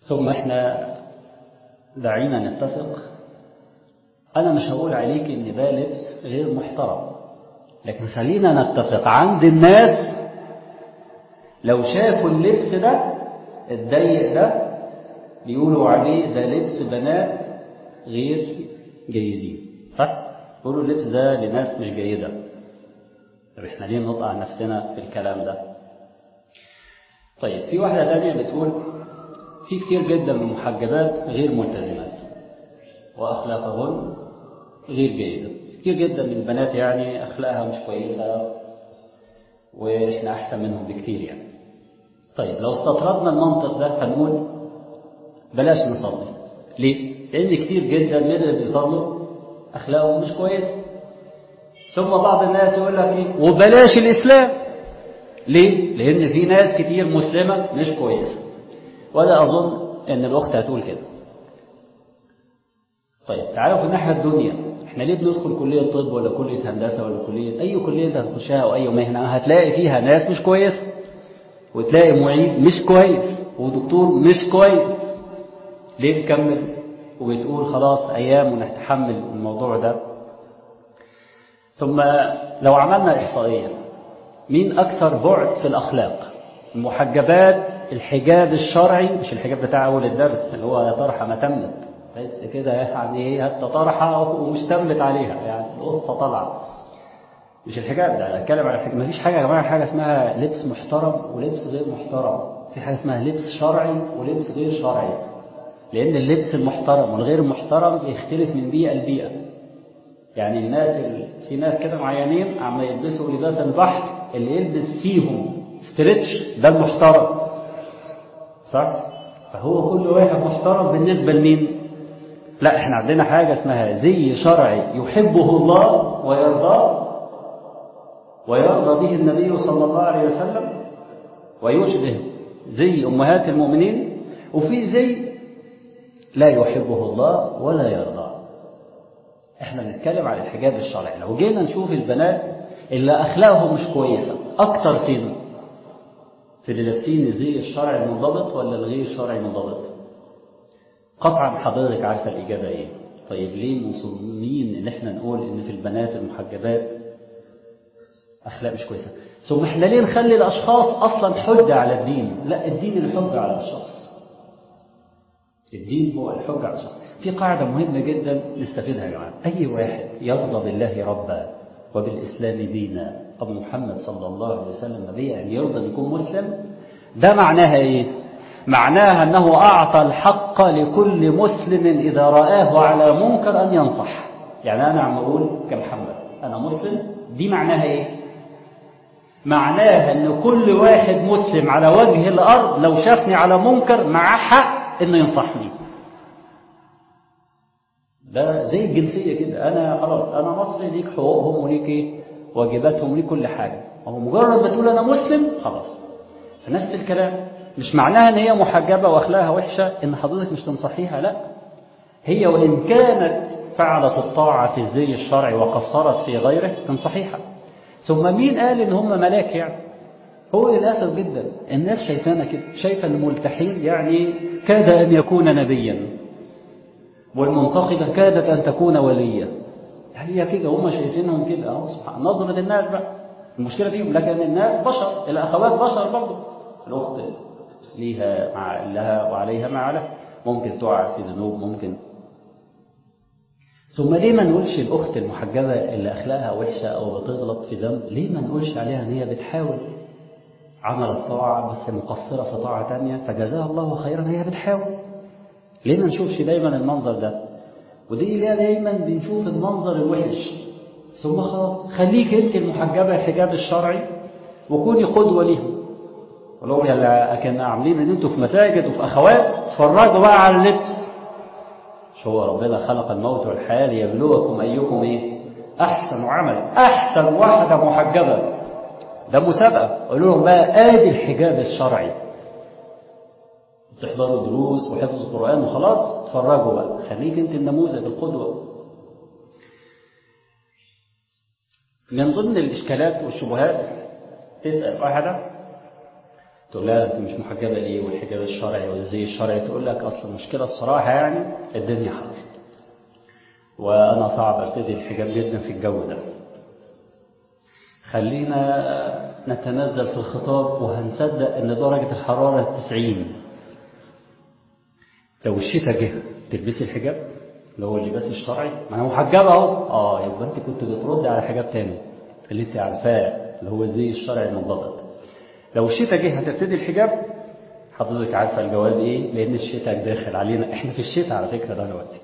ثم احنا دعينا نتفق. أنا مش هقول عليك إن ده لبس غير محترم، لكن خلينا نتفق عند الناس لو شافوا اللبس ده الضيق ده بيقولوا عليه ده لبس بنات غير جيدين، صح؟ بيقولوا اللبس ده لناس مش جيدة. طب احنا ليه نقطع نفسنا في الكلام ده؟ طيب في واحدة تانية بتقول في كتير جدا من المحجبات غير ملتزمات وأخلاقهن غير جيدة، كتير جدا من البنات يعني أخلاقها مش كويسة وإحنا أحسن منهم بكتير يعني. طيب لو استطردنا المنطق ده هنقول بلاش نصلي. ليه؟ لأن كتير جدا من اللي بيصلوا أخلاقهم مش كويسة. ثم بعض الناس يقول لك إيه؟ وبلاش الإسلام. ليه؟ لأن في ناس كتير مسلمة مش كويسة. ولا أظن أن الأخت هتقول كده. طيب تعالوا في الناحية الدنيا، احنا ليه بندخل كلية طب ولا كلية هندسة ولا كلية أي كلية انت هتخشها أو أي مهنة هتلاقي فيها ناس مش كويسة، وتلاقي معيد مش كويس ودكتور مش كويس. ليه بتكمل وبتقول خلاص أيام ونتحمل الموضوع ده؟ ثم لو عملنا إحصائية مين أكثر بعد في الأخلاق؟ المحجبات الحجاب الشرعي، مش الحجاب بتاع أول الدرس اللي هو يا طرحة ما تمت بس كده يعني ايه حتى طرحة ومستملت عليها يعني القصة طالعة، مش الحجاب ده. أنا أتكلم على الحجاب. مفيش حاجة يا جماعة حاجة اسمها لبس محترم ولبس غير محترم، في حاجة اسمها لبس شرعي ولبس غير شرعي. لأن اللبس المحترم والغير المحترم بيختلف من بيئة لبيئة. يعني الناس في ناس كده معينين عم يلبسوا لباس البحر، اللي يلبس فيهم ستريتش ده المحترم، صح؟ فهو كل واحد محترم بالنسبة لمين؟ لا احنا عندنا حاجة اسمها زي شرعي يحبه الله ويرضاه ويرضى به النبي صلى الله عليه وسلم ويشبه زي أمهات المؤمنين، وفي زي لا يحبه الله ولا يرضاه. احنا بنتكلم على الحجاب الشرعي. لو جينا نشوف البنات اللي أخلاقهم مش كويسة أكتر فين؟ في اللي لابسين الزي الشرعي المنضبط ولا الغير الشرعي المنضبط؟ قطعا حضرتك عارفة الإجابة إيه. طيب ليه مصممين إن إحنا نقول إن في البنات المحجبات أخلاق مش كويسة؟ ثم إحنا ليه نخلي الأشخاص أصلا حجة على الدين؟ لا، الدين الحجة على الشخص. الدين هو الحجة على الشخص. في قاعدة مهمة جدا نستفيدها يا جماعة. أي واحد يرضى بالله ربا وبالإسلام دينا وبمحمد صلى الله عليه وسلم نبيا أن يرضى أن يكون مسلم، ده معناها إيه؟ معناها أنه أعطى الحق لكل مسلم إذا رآه على منكر أن ينصح. يعني أنا عم أقول كمحمد أنا مسلم، دي معناها إيه؟ معناها أن كل واحد مسلم على وجه الأرض لو شافني على منكر معاه حق أنه ينصحني. ده زي الجنسية كده، أنا خلاص أنا مصري، ليك حقوقهم وليك إيه؟ واجباتهم وليك كل حاجة. وهو مجرد ما تقول أنا مسلم خلاص. فنفس الكلام مش معناها ان هي محجبة واخلاقها وحشة ان حضرتك مش تنصحيها، لا، هي وان كانت فعلت الطاعة في الزي الشرعي وقصرت في غيره تنصحيها. ثم مين قال ان هم ملاك؟ يعني هو للأسف جدا الناس شايفانا كده، شايفة ان الملتحين يعني كاد ان يكون نبيا والمنتقدة كادت ان تكون ولية. هي كده هم شايفينهم كده اهو. سبحان نظرة الناس بقى المشكلة فيهم، لكن الناس بشر، الأخوات بشر برضه. الأخت ليها مع لها وعليها ما عليها، ممكن تقع في ذنوب ممكن. ثم ليه ما نقولش الأخت المحجبة اللي أخلاقها وحشة أو بتغلط في ذنب، ليه ما نقولش عليها أن هي بتحاول عملت طاعة بس مقصرة في طاعة تانية فجزاها الله خيرا، هي بتحاول. ليه ما نشوفش دايما المنظر ده؟ ودي ليه دايما بنشوف المنظر الوحش؟ ثم خلاص خليك انت المحجبة الحجاب الشرعي وكوني قدوة ليهم. ولو كان عاملين ان انتوا في مساجد وفي اخوات اتفرجوا بقى على اللبس. شو هو ربنا خلق الموت والحياة ليبلوكم ايكم ايه احسن عمل. احسن واحدة محجبة ده مسابقة، قولوا لهم بقى ادي الحجاب الشرعي. تحضروا دروس وحفظ القرآن وخلاص، اتفرجوا بقى، خليك انت النموذج القدوة. من ضمن الاشكالات والشبهات تسأل واحدة تقول لها انت مش محجبه ليه، والحجاب الشرعي والزي الشرعي، تقول لك اصل المشكله الصراحه يعني الدنيا حر وانا صعب ارتدي الحجاب جدا في الجو ده. خلينا نتنزل في الخطاب وهنصدق ان درجه الحراره 90. لو الشتاء جه تلبسي الحجاب اللي هو اللباس الشرعي، ما انا محجبه اهو. يبقى انت كنت بتردي على حجاب تاني اللي انت عارفاه اللي هو الزي الشرعي المنضبط. لو الشتاء جه هترتدي الحجاب، حضرتك عارفه الجواب ايه، لان الشتاء داخل علينا، احنا في الشتاء على فكره ده دلوقتي.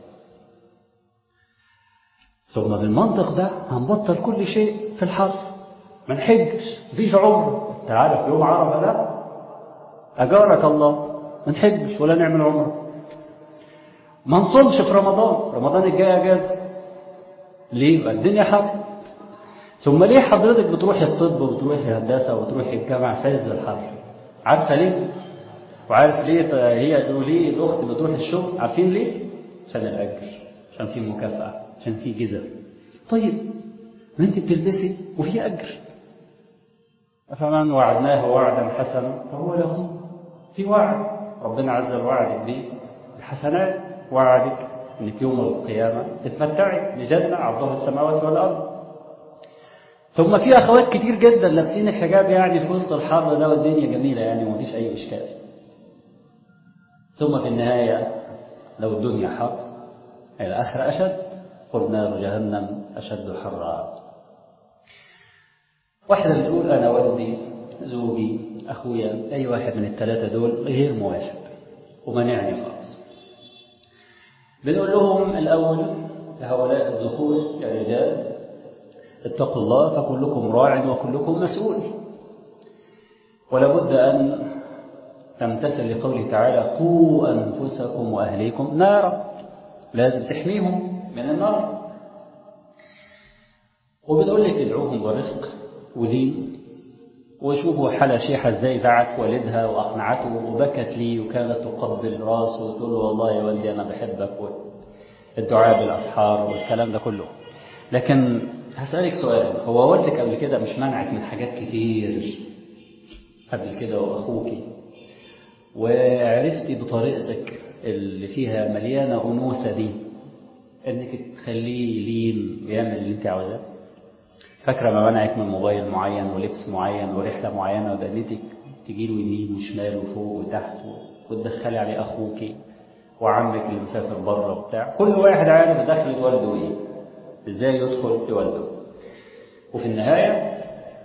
ثم بالمنطق ده هنبطل كل شيء في الحر، ما نحجش، مفيش عمره. انت عارف يوم عرفه ده اجارك الله، ما نحجش ولا نعمل عمره، ما نصومش في رمضان الجاي اجازه. ليه؟ بقى الدنيا حر. ثم ليه حضرتك بتروحي الطب وبتروحي هندسه وبتروحي الجامعه في عز الحر؟ عارفه ليه؟ وعارف ليه هي وليه الاخت بتروح الشغل؟ عارفين ليه؟ عشان الاجر، عشان في مكافاه، عشان في جزاء. طيب ما انت بتلبسي وفي اجر. فمن وعدناه وعدا حسنا فهو له في وعد. ربنا عز وجل وعدك بيه الحسنات، وعدك انك يوم القيامه تتمتعي بجنه عرضها السماوات والارض. ثم في اخوات كتير جدا لابسين الحجاب يعني في وسط الحر ده والدنيا جميله يعني ومفيش اي اشكال. ثم في النهايه لو الدنيا حر الاخره اشد، قل نار جهنم اشد حرا. واحده بتقول انا والدي زوجي اخويا اي واحد من الثلاثه دول غير موافق ومنعني خالص. بنقول لهم الاول لهؤلاء الذكور يا رجال اتقوا الله فكلكم راع وكلكم مسؤول، ولا بد أن تمتثل لقوله تعالى قوا أنفسكم وأهليكم نارا، لازم تحميهم من النار. وبتقول لك ادعوهم برفق ولين، وشوفوا حالة شيحة ازاي دعت والدها وأقنعته وبكت لي وكانت تقبل راسه وتقول له والله يا والدي أنا بحبك، والدعاء بالأسحار والكلام ده كله. لكن هسألك سؤال، هو والدك قبل كده مش منعك من حاجات كتير قبل كده وأخوكي، وعرفتي بطريقتك اللي فيها مليانة أنوثة دي إنك تخليه لين ويعمل اللي أنت عاوزاه؟ فاكرة ما منعك من موبايل معين ولبس معين ورحلة معينة ودنيتك تجيله يمين وشمال وفوق وتحت وتدخلي عليه أخوكي وعمك اللي مسافر بره وبتاع؟ كل واحد عارف دخلة والده إيه، إزاي يدخل لوالده. وفي النهاية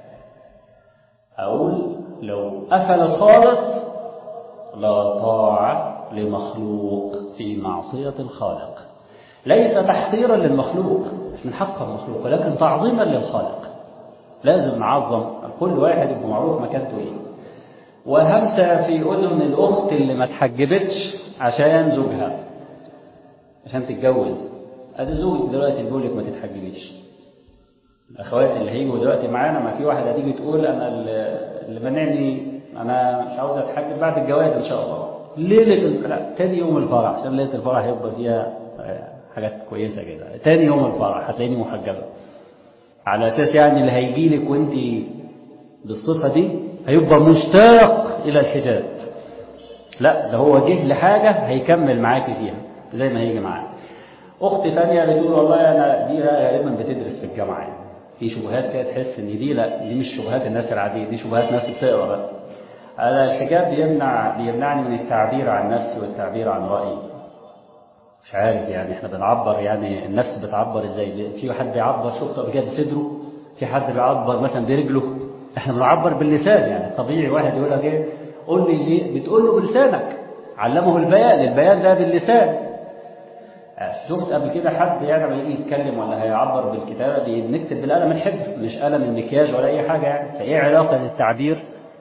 أقول لو قفلت خالص لا طاعة لمخلوق في معصية الخالق، ليس تحقيرا للمخلوق، مش من حق المخلوق، ولكن تعظيما للخالق. لازم نعظم كل واحد يبقى معروف مكانته ايه. وهمسة في أذن الأخت اللي ما تحجبتش عشان زوجها عشان تتجوز، ادي زوجك دلوقتي بيقول لك ما تتحجبيش. الاخوات اللي هيجوا دلوقتي معانا ما في واحده هتيجي تقول انا اللي منعني انا مش عاوزه اتحجب بعد الجواز ان شاء الله، لا تاني يوم الفرح، عشان ليله الفرح هيبقى فيها حاجات كويسه كده. تاني يوم الفرح هتلاقيني محجبه، على اساس يعني اللي هيجي لك وانت بالصفه دي هيبقى مشتاق الى الحجاب. لا ده هو جه لحاجه هيكمل معاكي فيها زي ما هيجي معاك. اخت ثانيه بتقول والله انا دي غالبا بتدرس في الجامعه يعني. في شبهات كده تحس ان دي لا دي مش شبهات الناس العاديه، دي شبهات ناس بتقرا بقى. على الحجاب بيمنعني من التعبير عن نفسي والتعبير عن رايي. مش عارف يعني احنا بنعبر يعني النفس بتعبر ازاي؟ في حد بيعبر شفته قبل كده بصدره، في حد بيعبر مثلا برجله، احنا بنعبر باللسان. يعني طبيعي واحد يقول لك ايه قول لي ليه، بتقول له بلسانك، علمه البيان ده باللسان. شفت قبل كده حد يعني لما يجي يتكلم ولا هيعبر بالكتابه بنكتب بالقلم الحبر مش قلم المكياج ولا اي حاجه يعني. فايه علاقه التعبير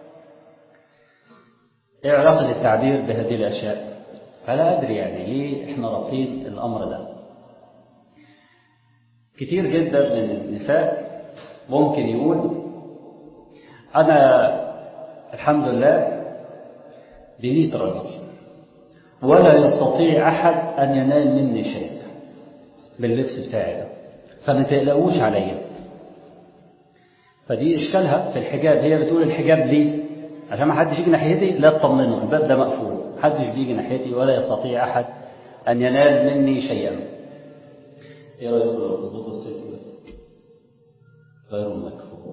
بهذه الاشياء؟ فلا ادري يعني ليه احنا رابطين الامر ده. كتير جدا من النساء ممكن يقول انا الحمد لله ب100 راجل ولا يستطيع أحد أن ينال مني شيء باللبس بتاعي ده، فما تقلقوش عليا. فدي إشكالها في الحجاب. هي بتقول الحجاب ليه؟ عشان ما حدش يجي ناحيتي، لا تطمنوا، الباب ده مقفول، ما حدش بيجي ناحيتي ولا يستطيع أحد أن ينال مني شيئا. إيه رأيكم لو تظبطوا السلك بس؟ غير مكفوف.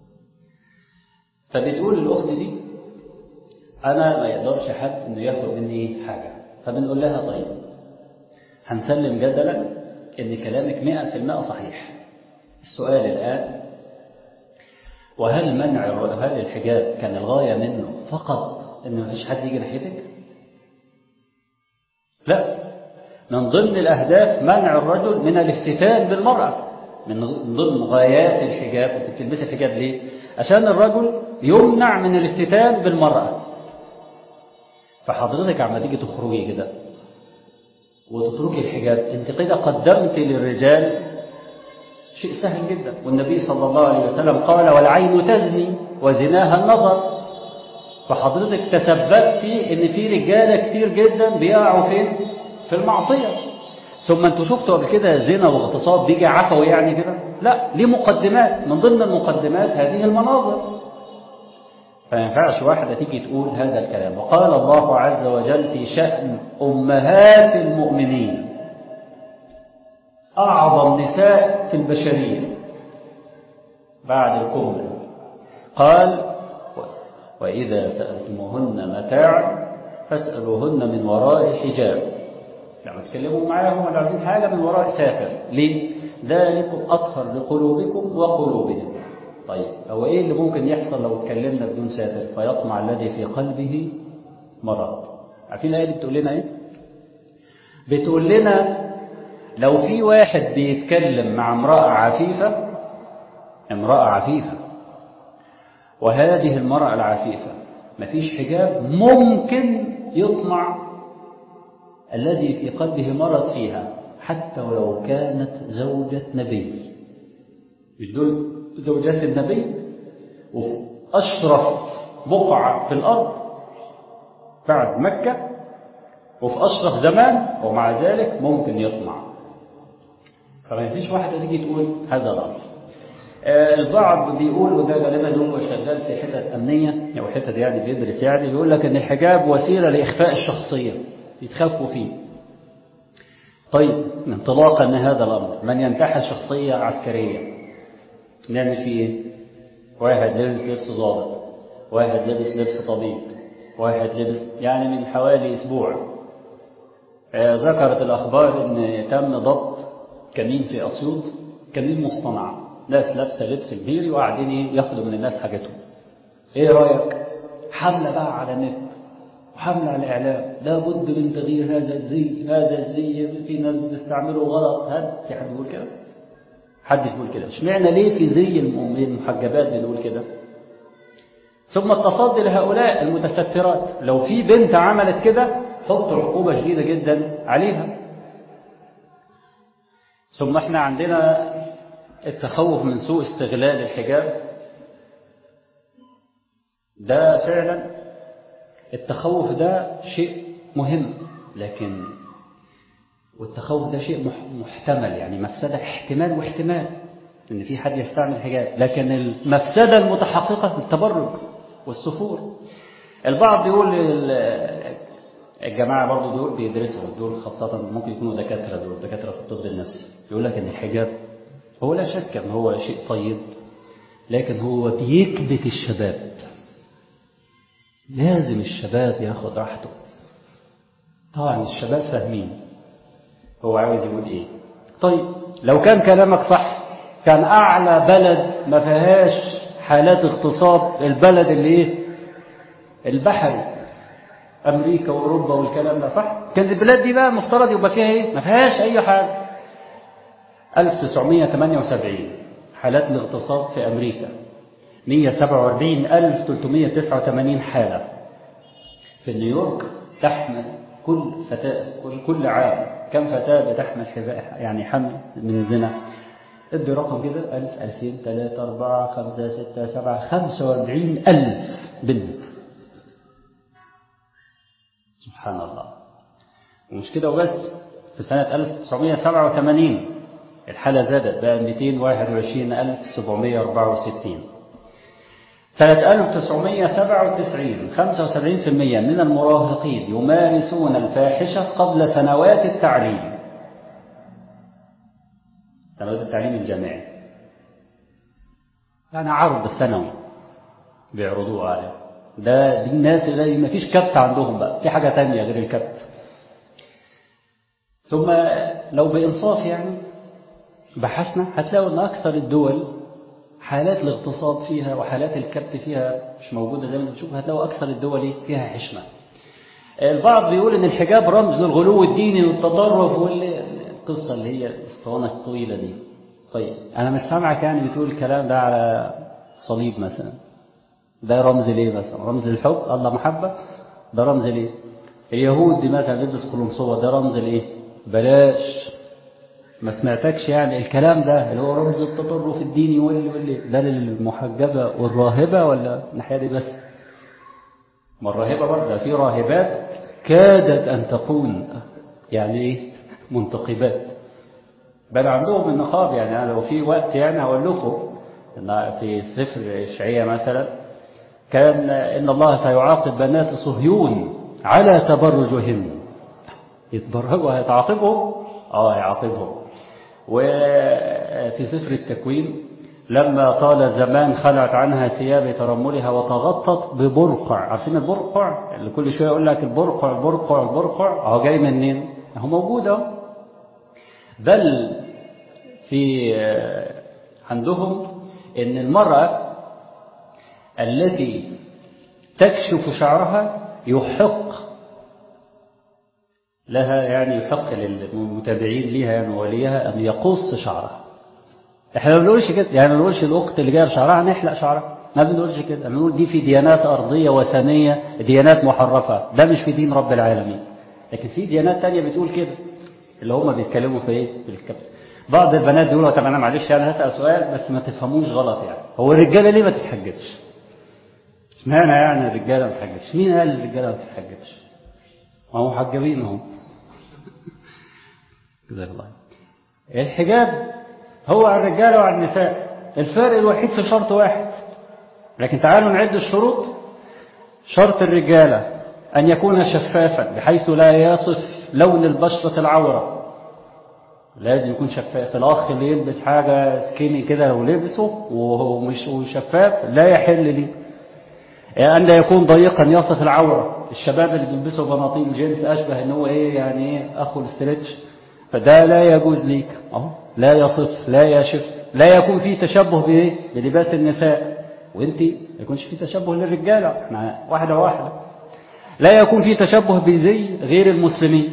فبتقول الأخت دي أنا ما يقدرش حد إنه ياخد مني حاجة. فبنقول لها طيب هنسلم جدلا إن كلامك 100% صحيح. السؤال الآن، وهل هل الحجاب كان الغاية منه فقط إن ما فيش حد يجي ناحيتك؟ لا، من ضمن الأهداف منع الرجل من الافتتان بالمرأة. من ضمن غايات الحجاب، أنت بتلبسي الحجاب ليه؟ عشان الرجل يمنع من الافتتان بالمرأة. فحضرتك عما تيجي تخرجي كده وتتركي الحجاب، أنت كده قدمت للرجال شيء سهل جدا. والنبي صلى الله عليه وسلم قال والعين تزني وزناها النظر. فحضرتك تسببت ان في رجاله كتير جدا بيقعوا فين؟ في المعصيه. ثم انتوا شفتوا قبل كده زنا واغتصاب بيجي عفوي يعني كده؟ لا، ليه مقدمات. من ضمن المقدمات هذه المناظر. فما ينفعش واحده تيجي تقول هذا الكلام. وقال الله عز وجل في شأن امهات المؤمنين، أعظم نساء في البشرية بعد الكمل، قال وإذا سألتموهن متاعا فاسألوهن من وراء حجاب. لما تكلموا معاهم ولا عايزين حاجة من وراء ساتر. ليه؟ ذلكم أطهر لقلوبكم وقلوبهم. طيب هو إيه اللي ممكن يحصل لو اتكلمنا بدون ساتر؟ فيطمع الذي في قلبه مرض. عارفين الآية دي بتقول لنا إيه؟ بتقول لنا لو في واحد بيتكلم مع امرأة عفيفة وهذه المرأة العفيفة مفيش حجاب، ممكن يطمع الذي في قلبه مرض فيها حتى ولو كانت زوجة نبي. مش دول زوجات النبي وفي أشرف بقعة في الأرض بعد مكة وفي أشرف زمان، ومع ذلك ممكن يطمع. فما فيش واحد تيجي تقول هذا الأمر. البعض بيقول، وده غالبا هو شغال في حتت أمنية أو حتت يعني بيدرس، يعني بيقول لك إن الحجاب وسيلة لإخفاء الشخصية، يتخفوا فيه. طيب انطلاقا من هذا الأمر، من ينتحل شخصية عسكرية نعمل فيه إيه؟ واحد لبس لبس ضابط، واحد لبس لبس طبيب، واحد لبس، يعني من حوالي أسبوع ذكرت الأخبار إن تم ضبط كمين في أسيوط، كمين مصطنع، ناس لابسه لبس كبير وقاعدين ياخدوا من الناس حاجتهم. ايه رايك؟ حمله بقى على النت وحمله على الاعلام، لابد من تغيير هذا الزي في ناس بتستعمله غلط. في حد بيقول كده؟ حد بيقول كده؟ اشمعنى ليه في زي المحجبات بنقول كده؟ ثم التصدي لهؤلاء المتسترات. لو في بنت عملت كده حط عقوبه شديده جدا عليها. ثم احنا عندنا التخوف من سوء استغلال الحجاب. ده فعلا التخوف ده شيء مهم، لكن والتخوف ده شيء محتمل، يعني مفسدة احتمال واحتمال ان في حد يستعمل حجاب، لكن المفسدة المتحققة التبرج والسفور. البعض بيقول الجماعة برضو دول بيدرسوا، دول خاصة ممكن يكونوا دكاترة، دول دكاترة في الطب النفسي، يقول لك ان الحجاب هو لا شك ان هو شيء طيب، لكن هو بيكبت الشباب. لازم الشباب ياخد راحته. طبعا الشباب فاهمين هو عاوز يقول ايه. طيب لو كان كلامك صح، كان اعلى بلد ما فيهاش حالات اغتصاب البلد اللي ايه؟ البحري، امريكا واوروبا والكلام ده، صح؟ كانت البلاد دي بقى مفترض يبقى فيها ايه؟ ما فيهاش اي حاجه. 1978 حالات الاغتصاب في أمريكا 147,389 حالة. في نيويورك تحمل كل فتاة كل عام كم فتاة بتحمل يعني حمل من الزنا؟ ادي رقم كده: 1000 2000 3 4 5 6 7 45,000 بنت. سبحان الله. ومش كده وبس، في سنة 1987 الحالة زادت بقى 221,764. سنة 1997 75% من المراهقين يمارسون الفاحشة قبل سنوات التعليم. سنوات التعليم الجامعي يعني عرض ثانوي بيعرضوه عليه. دي الناس اللي ما فيش كبت عندهم، بقى في حاجة تانية غير الكبت. ثم لو بإنصاف يعني بحثنا هتلاقوا أن أكثر الدول حالات الاغتصاب فيها وحالات الكبت فيها مش موجودة زي ما بنشوف. هتلاقوا أكثر الدول فيها حشمة. البعض بيقول أن الحجاب رمز للغلو الديني والتطرف والقصة اللي هي الاسطوانة الطويلة دي. طيب أنا مش سامعك يعني بتقول الكلام ده على صليب مثلا، ده رمز ليه مثلا؟ رمز الحب، الله محبة، ده رمز ليه؟ اليهود دي مثلا بيلبس قلنسوة، ده رمز ليه؟ بلاش، ما سمعتكش يعني الكلام ده اللي هو رمز التطرف الديني واللي ده للمحجبة والراهبة ولا الناحية دي بس؟ ما الراهبة برضه في راهبات كادت أن تكون يعني إيه؟ منتقبات، بل عندهم النقاب. يعني أنا لو في وقت يعني هقول لكم إن في سفر إشعياء مثلا كان إن الله سيعاقب بنات صهيون على تبرجهن. يتبرجوا هيتعاقبهم؟ يعاقبهم. وفي سفر التكوين لما طال الزمان خلعت عنها ثياب ترملها وتغطت ببرقع. عارفين البرقع اللي كل شويه يقول لك البرقع البرقع البرقع؟ اهو جاي منين؟ اهو موجود اهو. بل في عندهم ان المرأة التي تكشف شعرها يحق لها، يعني يحق للمتابعين ليها يعني وليها أن يقص شعرها. احنا ما بنقولش كده، يعني ما بنقولش الأخت اللي جايه بشعرها نحلق شعرها، ما بنقولش كده. بنقول دي في ديانات أرضية وثنية، ديانات محرفة، ده مش في دين رب العالمين. لكن في ديانات تانية بتقول كده، اللي هم بيتكلموا في ايه؟ في الكبت. بعض البنات بيقولوا طب انا معلش انا هسأل سؤال بس ما تفهموش غلط، يعني هو الرجاله ليه ما تتحجبش؟ اشمعنى يعني الرجاله ما تتحجبش؟ مين قال الرجاله ما تتحجبش؟ ما هم محجبين هم. جزاك الله. الحجاب هو على الرجاله وعلى النساء، الفرق الوحيد في شرط واحد. لكن تعالوا نعد الشروط. شرط الرجاله ان يكون شفافا بحيث لا يصف لون البشره العوره، لازم يكون شفاف. الأخ اللي يلبس حاجة سكيني كده لو لبسه وهو مش شفاف لا يحل لي. أن لا يكون ضيقا يصف العورة. الشباب اللي بيلبسوا بناطيل جينز أشبه إن هو إيه يعني إيه أخو الستريتش، فده لا يجوز ليك. لا يصف لا يشف، لا يكون فيه تشبه بإيه؟ بلباس النساء، وأنت ما يكونش فيه تشبه للرجالة، احنا واحدة واحدة. لا يكون فيه تشبه بزي غير المسلمين.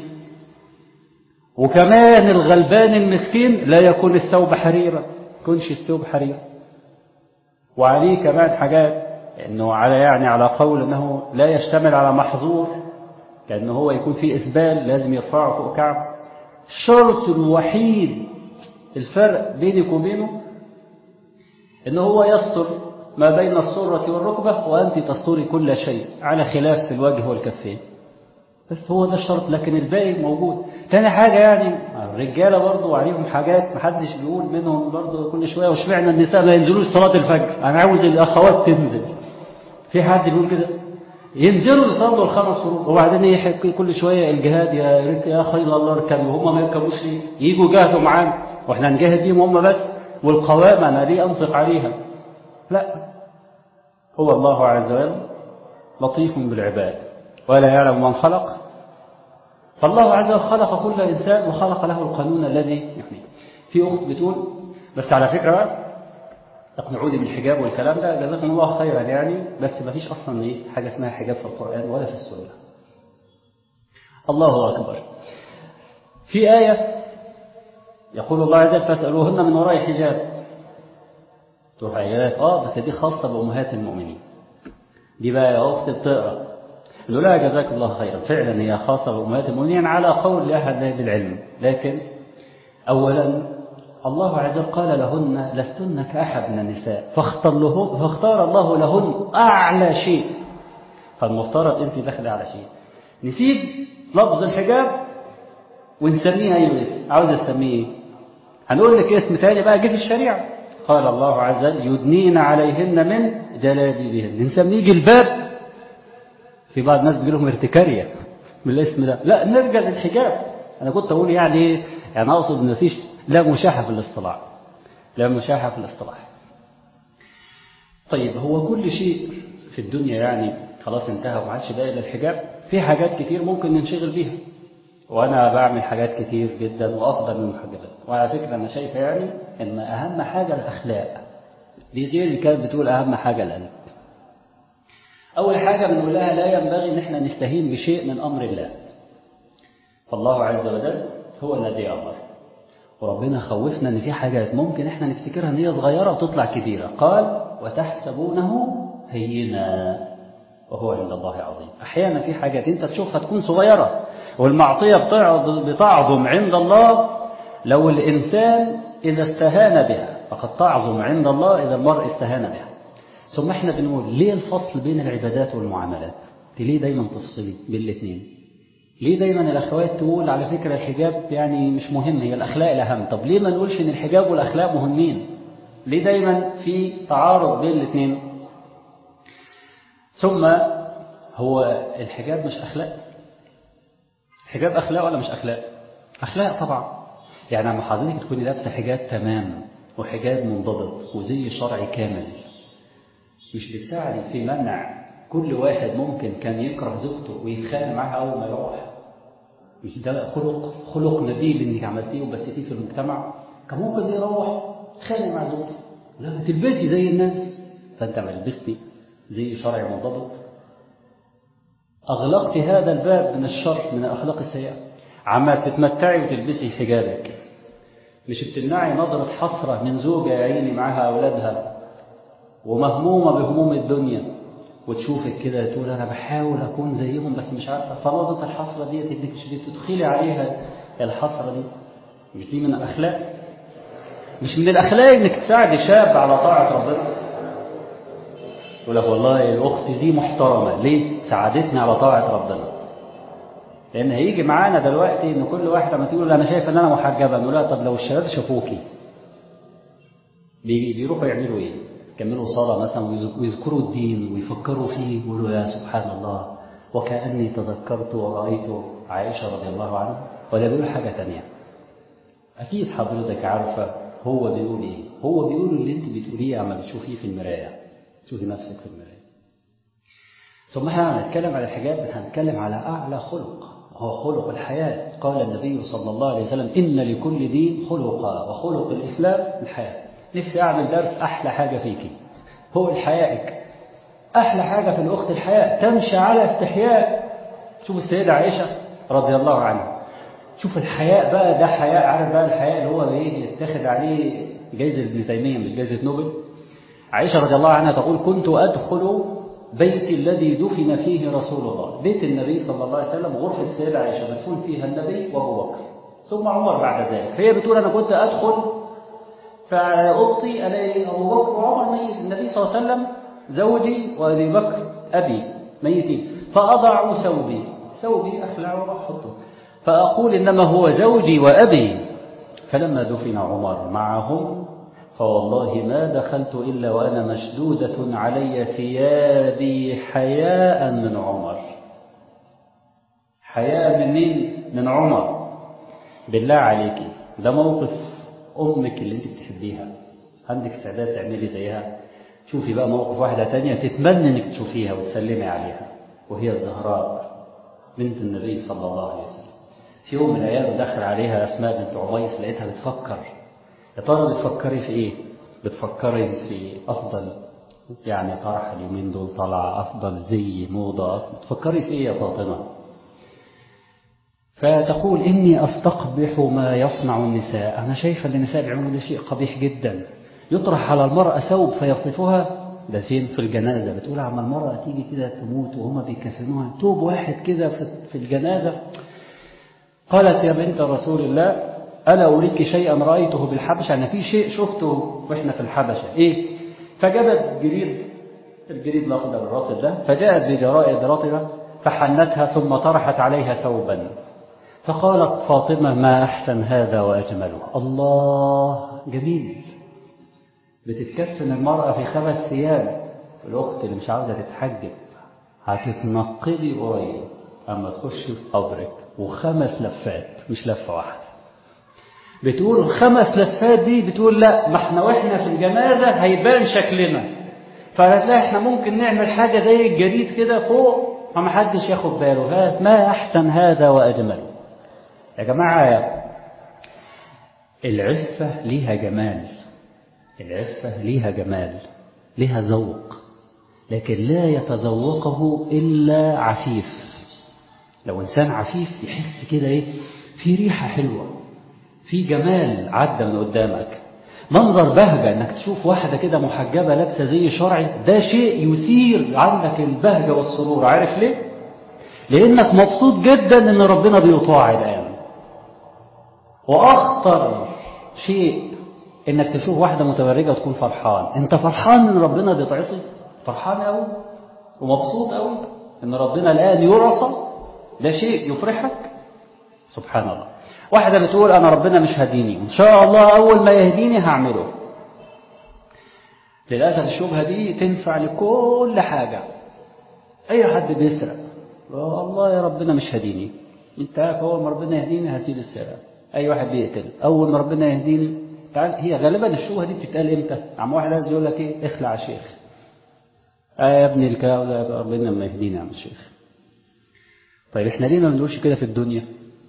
وكمان الغلبان المسكين لا يكون الثوب حريرا، يكونش الثوب حريرا. وعليه كمان حاجات انه على قول انه لا يشتمل على محظور، كأنه هو يكون فيه اسبال لازم يرفعه فوق كعب. الشرط الوحيد الفرق بينك وبينه انه هو يستر ما بين السرة والركبة وانت تستري كل شيء، على خلاف في الوجه والكفين. بس هو ده الشرط، لكن الباقي موجود. تاني حاجة يعني الرجالة برضو عليهم حاجات محدش بيقول منهم برضو كل شوية واشمعنى النساء ما ينزلوش صلاة الفجر؟ أنا عاوز الأخوات تنزل. في حد بيقول كده؟ ينزلوا يصلوا الخمس فروض وبعدين يحكي كل شوية الجهاد يا خير الله اركبوا، وهم ما يركبوش ليه؟ يجوا يجاهدوا معانا واحنا نجاهد بيهم هم بس، والقوامة أنا ليه أنفق عليها؟ لا، هو الله عز وجل لطيف بالعباد ولا يعلم من خلق. فالله عز وجل خلق كل إنسان وخلق له القانون الذي يحميه. في أخت بتقول بس على فكرة اقنعوني بالحجاب والكلام ده، جزاكم الله خيرا يعني، بس ما فيش أصلا إيه حاجة اسمها حجاب في القرآن ولا في السنة. الله أكبر. في آية يقول الله عز وجل فاسألوهن من وراء حجاب. تروح آيات بس دي خاصة بأمهات المؤمنين. دي بقى يا أخت بتقرأ نقول لها جزاك الله خيرا، فعلا هي خاصة بأمهات المؤمنين على قول لأهل العلم. لكن أولا الله عز وجل قال لهن لستن كأحد من النساء، فاختار الله لهن أعلى شيء. فالمفترض أنت داخل على شيء. نسيب لفظ الحجاب ونسميه أي اسم. عاوز تسميه هنقول لك اسم ثاني بقى جه في الشريعة. قال الله عز وجل يدنين عليهن من جلابيبهن. نسميه جلباب، في بعض الناس بيقول لهم ارتكارية من الاسم ده. لا، نرجع للحجاب. أنا كنت أقول يعني أقصد إن مفيش لا مشاحة في الاصطلاح، لا مشاحة في الاصطلاح. طيب هو كل شيء في الدنيا يعني خلاص انتهى وما عادش باقي الا الحجاب؟ في حاجات كتير ممكن ننشغل بيها، وأنا بعمل حاجات كتير جدا وأفضل من المحجبات. وعلى فكرة أنا شايفة يعني إن أهم حاجة الأخلاق، دي غير اللي كانت بتقول أهم حاجة القلب. أول حاجة بنقول لها لا ينبغي إن احنا نستهين بشيء من أمر الله، فالله عز وجل هو الذي أمر. وربنا خوفنا إن في حاجات ممكن احنا نفتكرها إن هي صغيرة وتطلع كبيرة. قال وتحسبونه هينا وهو عند الله عظيم. أحيانا في حاجات أنت تشوفها تكون صغيرة والمعصية بتعظم عند الله لو الإنسان إذا استهان بها، فقد تعظم عند الله إذا المرء استهان بها. ثم احنا بنقول ليه الفصل بين العبادات والمعاملات؟ ليه دايما تفصلي بين الاثنين؟ ليه دايما الأخوات تقول على فكرة الحجاب يعني مش مهم، هي الأخلاق الأهم؟ طب ليه ما نقولش إن الحجاب والأخلاق مهمين؟ ليه دايما في تعارض بين الاثنين؟ ثم هو الحجاب مش أخلاق؟ الحجاب أخلاق ولا مش أخلاق؟ أخلاق طبعا. يعني لما حضرتك تكوني لابسة حجاب تمام وحجاب منضبط وزي شرعي كامل، مش بتساعدي في منع كل واحد ممكن كان يكره زوجته ويتخانق معاها أول ما يروح؟ مش ده خلق نبيل إنك عملتيه وبثتيه في المجتمع؟ كان ممكن يروح يتخانق مع زوجته، لا تلبسي زي الناس، فأنت ما لبستي زي شرعي منضبط، أغلقت هذا الباب من الشر من الأخلاق السيئة. عما تتمتعي وتلبسي حجابك، مش بتمنعي نظرة حسرة من زوجة يا عيني معها أولادها ومهمومة بهموم الدنيا، وتشوفك كده تقول أنا بحاول أكون زيهم بس مش عارفة، فنظرة الحسرة دي تدخلي عليها الحسرة دي. مش دي من الأخلاق؟ مش من الأخلاق إنك تساعدي شاب على طاعة ربنا؟ يقول لك والله الأخت دي محترمة، ليه؟ ساعدتني على طاعة ربنا. لأن هيجي معانا دلوقتي إن كل واحد لما تقول أنا شايف إن أنا محجبة، نقول لها طب لو الشباب شافوكي بيروحوا يعملوا إيه؟ يكملوا صلاة مثلا ويذكروا الدين ويفكروا فيه ويقولوا يا سبحان الله وكأني تذكرت ورأيت عائشة رضي الله عنها، ولا بيقول حاجة تانية؟ أكيد حضرتك عارفة هو بيقول إيه. هو بيقول اللي أنت بتقوليه عما بتشوفيه في المراية، شوفي نفسك في المراية. ثم احنا هنتكلم على الحجاب، هنتكلم على أعلى خلق، هو خلق الحياة. قال النبي صلى الله عليه وسلم إن لكل دين خلقا وخلق الإسلام الحياة. نفسي أعمل درس أحلى حاجة فيكي هو الحيائك، أحلى حاجة في الأخت الحياء، تمشي على استحياء. شوف السيدة عائشة رضي الله عنها، شوف الحياء بقى، ده حياء، عارف بقى الحياء اللي هو ايه، يتاخد عليه جايزة ابن تيمية مش جايزة نوبل. عائشة رضي الله عنها تقول كنت أدخل بيتي الذي دفن فيه رسول الله، بيت النبي صلى الله عليه وسلم، غرفة السيدة عائشة مدفون فيها النبي وأبو بكر ثم عمر بعد ذلك. فهي بتقول أنا كنت أدخل فأوضتي ألاقي أبو بكر وعمر ميت، النبي صلى الله عليه وسلم زوجي وأبي بكر أبي ميتين، فأضع ثوبي أخلع وأحطه، فأقول إنما هو زوجي وأبي. فلما دفن عمر معهم فوالله ما دخلت إلا وأنا مشدودة علي ثيابي حياء من عمر. حياء من مين؟ من عمر. بالله عليك ده موقف أمك اللي انت بتحبيها، عندك استعداد تعملي زيها؟ شوفي بقى موقف واحدة تانية تتمنى انك تشوفيها وتسلمي عليها، وهي الزهراء بنت النبي صلى الله عليه وسلم. في يوم من الأيام دخل عليها أسماء بنت عميس، لقيتها بتفكر، يا ترى بتفكري في إيه؟ بتفكري في أفضل يعني طرح اليومين دول طلع، أفضل زي موضة، بتفكري في إيه يا فاطمة؟ فتقول إني أستقبح ما يصنع النساء، أنا شايفة أن النساء بيعملوا ده شيء قبيح جدا، يطرح على المرأة ثوب فيصفها، ده فين؟ في الجنازة. بتقول عما المرأة تيجي كده تموت وهما بيكفنوها توب واحد كده في الجنازة. قالت يا بنت رسول الله ألا أريك شيئا رأيته بالحبشة، أنا في شيء شفته وإحنا في الحبشة. إيه؟ فجابت الجريد الأخضر الرطب ده، فجاءت بجرائد رطبة فحنتها ثم طرحت عليها ثوبا، فقالت فاطمة ما أحسن هذا وأجمله، الله جميل بتتكفن المرأة في 5 ثياب. الأخت اللي مش عاوزة تتحجب هتتنقبي قريب أما تخش في قبرك، و5 لفات مش لفة واحدة. بتقول 5 لفات دي، بتقول لا، ما احنا واحنا في الجنازة هيبان شكلنا، فهتلاقي احنا ممكن نعمل حاجة زي الجريد كده فوق فما حدش ياخد باله. ما أحسن هذا وأجمل. يا جماعة العفة ليها جمال، العفة ليها جمال، ليها ذوق، لكن لا يتذوقه إلا عفيف. لو إنسان عفيف يحس كده إيه، في ريحة حلوة، في جمال عدى من قدامك، منظر بهجة. إنك تشوف واحدة كده محجبة لابسة زي شرعي، ده شيء يثير عندك البهجة والسرور. عارف ليه؟ لأنك مبسوط جدا إن ربنا بيطاع الآن. وأخطر شيء إنك تشوف واحدة متبرجة وتكون فرحان. أنت فرحان إن ربنا بيطعصي، فرحان أوي ومبسوط أوي إن ربنا الآن يرصى، ده شيء يفرحك. سبحان الله. واحدة بتقول أنا ربنا مش هديني، إن شاء الله أول ما يهديني هعمله. للأسف الشبهة دي تنفع لكل حاجة. أي حد بيسرق، والله يا ربنا مش هديني، أنت عارف أول ما ربنا يهديني هسيب السرقة. أي واحد بيقتل، أول ما ربنا يهديني. تعال، هي غالبا الشبهة دي بتتقال إمتى؟ عم واحد عايز يقول لك إيه، اخلع يا شيخ. يا ابني الكلام ده ربنا ما يهدينا يا عم الشيخ. طيب احنا ليه ما بنقولش كده في الدنيا؟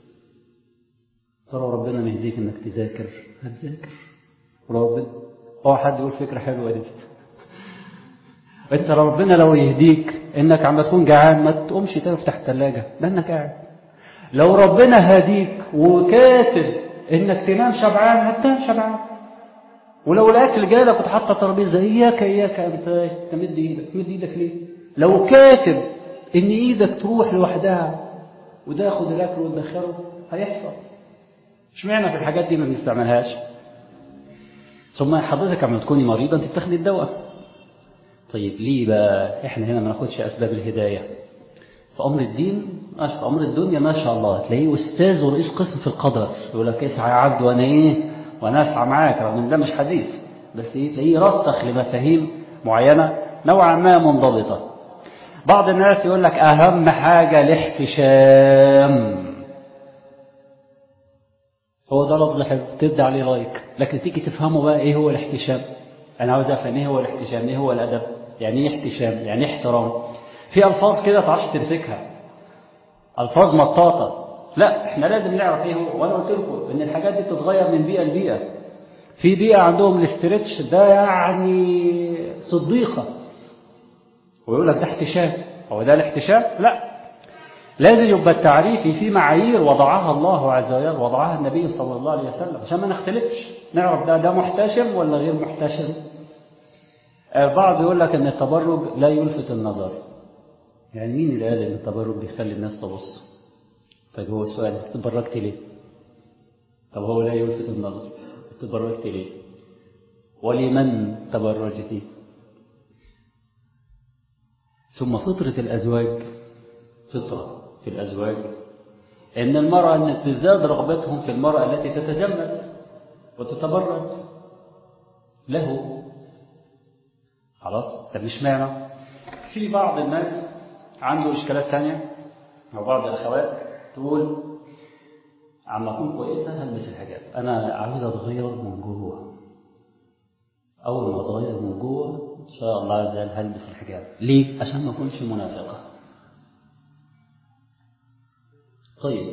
ترى ربنا ما يهديك انك تذاكر، هتذاكر. ربنا هو حد يقول فكره حلوه دي. انت ربنا لو يهديك انك عم تكون جعان ما تقومش تفتح الثلاجه لانك قاعد. لو ربنا هديك وكاتب انك تنام شبعان هتنام شبعان. ولو الاكل جالك وتحط ترابيزه، اياك انت تمد ايدك، تمد ايدك ليه؟ لو كاتب ان ايدك تروح لوحدها وتاخد الاكل وتدخله هيحصل. اشمعنى في الحاجات دي ما بنستعملهاش؟ ثم حضرتك عم تكوني مريضه انت بتاخدي الدواء. طيب ليه بقى احنا هنا ما ناخدش اسباب الهدايه؟ في امر الدين، في امر الدنيا ما شاء الله تلاقيه استاذ ورئيس قسم في القدر، يقول لك اسعى يا عبد وانا وانا اسعى معاك، رغم ان ده مش حديث، بس تلاقيه رسخ لمفاهيم معينه نوعا ما منضبطه. بعض الناس يقول لك اهم حاجه الاحتشام. هو ده لفظ حلو تبدا عليه لايك، لكن تيجي تفهمه بقى ايه هو الاحتشام. انا عاوز افهم ايه هو الاحتشام، ايه هو الادب، يعني ايه احتشام، يعني ايه احترام. في الفاظ كده تعرفش تمسكها، الفاظ مطاطه. لا احنا لازم نعرف ايه هو. وانا قلت لكم ان الحاجات دي بتتغير من بيئه لبيئه. في بيئه عندهم الاسترتش ده يعني صديقه، ويقول لك ده احتشام. هو ده الاحتشام؟ لا، لازم يبقى التعريف في معايير وضعها الله عز وجل، وضعها النبي صلى الله عليه وسلم، عشان ما نختلفش، نعرف ده محتشم ولا غير محتشم. البعض يقول لك ان التبرج لا يلفت النظر. يعني مين اللي قال ان التبرج بيخلي الناس تبص؟ طيب هو السؤال، تبرجت ليه؟ طب هو لا يلفت النظر، تبرجت ليه؟ ولمن تبرجتي؟ ثم فطرة الأزواج، فطرة في الأزواج إن المرأة أن تزداد رغبتهم في المرأة التي تتجمل وتتبرج له. خلاص. طب مش معنى في بعض الناس عنده إشكالات ثانية، أو بعض الأخوات تقول عم أكون كويسة هلبس الحجاب، أنا عاوز أتغير من جوه. أول ما أتغير من جوه إن شاء الله عز وجل هلبس الحجاب. ليه؟ عشان ما أكونش منافقة. طيب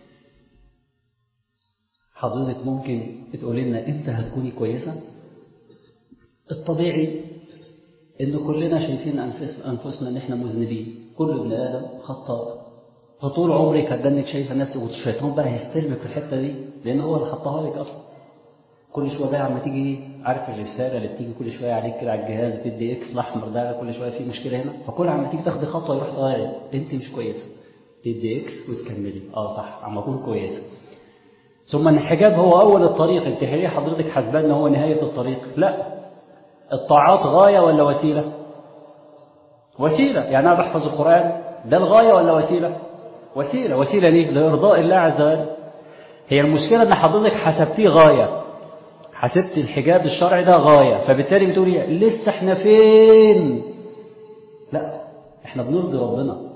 حضرتك ممكن تقول لنا امتى هتكوني كويسة؟ الطبيعي ان كلنا شايفين انفسنا ان احنا مذنبين، كل ابن ادم خطاء، فطول عمرك هتدنك شايفه نفسك، والشيطان بقى هيستلمك في الحته دي لان هو اللي حطها لك اصلا. كل شويه بقى عم تيجي، عارف الرساله اللي بتيجي كل شويه عليك كده على الجهاز بدي اكس الاحمر ده، كل شويه في مشكله هنا، فكل عم تيجي تاخدي خطوه يروح انت مش كويسه، تدي اكس وتكملي صح عم اكون كويسه. ثم الحجاب هو اول الطريق. انت ليه حضرتك حاسبان ان هو نهايه الطريق؟ لا، الطاعات غايه ولا وسيله؟ وسيله. يعني انا بحفظ القران ده الغايه ولا وسيله؟ وسيله. وسيله ليه؟ لارضاء الله عز وجل. هي المشكله ان حضرتك حسبتيه غايه، حسبت الحجاب الشرعي ده غاية، فبالتالي بتقولي لسه احنا فين؟ لا، احنا بنرضي ربنا.